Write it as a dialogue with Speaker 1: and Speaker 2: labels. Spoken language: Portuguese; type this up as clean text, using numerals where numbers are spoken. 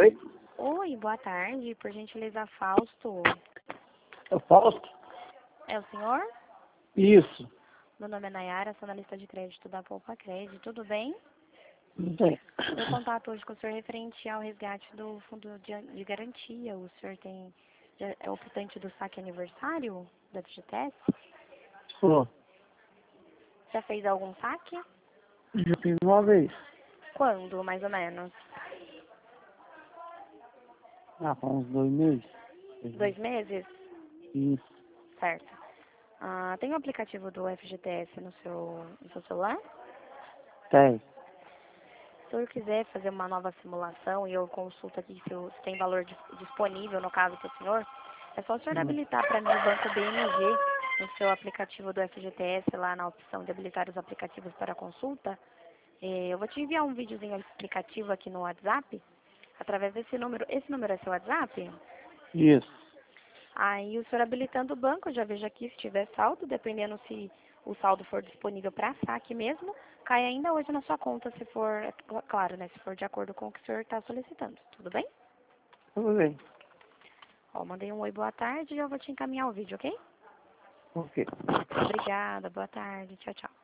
Speaker 1: Oi?
Speaker 2: Oi, boa tarde. Por gentileza, Fausto.
Speaker 1: É o Fausto?
Speaker 2: É o senhor?
Speaker 1: Isso.
Speaker 2: Meu nome é Nayara, sou analista de crédito da Poupa Crédito. Tudo bem?
Speaker 1: Não tem.
Speaker 2: Eu contato hoje com o senhor referente ao resgate do fundo de garantia. O senhor é optante do saque aniversário da FGTS?
Speaker 1: Pô,
Speaker 2: Já fez algum saque?
Speaker 1: já fiz uma vez.
Speaker 2: Quando, mais ou menos?
Speaker 1: Ah, há uns 2 meses.
Speaker 2: 2 meses?
Speaker 1: Isso.
Speaker 2: Certo. Tem o aplicativo do FGTS no seu celular?
Speaker 1: Tem.
Speaker 2: Se eu quiser fazer uma nova simulação e eu consulto aqui se tem valor disponível, no caso para o senhor, é só o senhor habilitar para mim o Banco BMG no seu aplicativo do FGTS, lá na opção de habilitar os aplicativos para consulta. Eu vou te enviar um videozinho explicativo aqui no WhatsApp, através desse número. Esse número é seu WhatsApp?
Speaker 1: Isso.
Speaker 2: Aí o senhor habilitando o banco, eu já vejo aqui se tiver saldo, dependendo se o saldo for disponível para saque mesmo, cai ainda hoje na sua conta, se for, claro, né, se for de acordo com o que o senhor está solicitando. Tudo bem?
Speaker 1: Tudo bem.
Speaker 2: Ó, mandei um oi, boa tarde, e eu vou te encaminhar o vídeo, ok?
Speaker 1: Ok.
Speaker 2: Obrigada, boa tarde, tchau, tchau.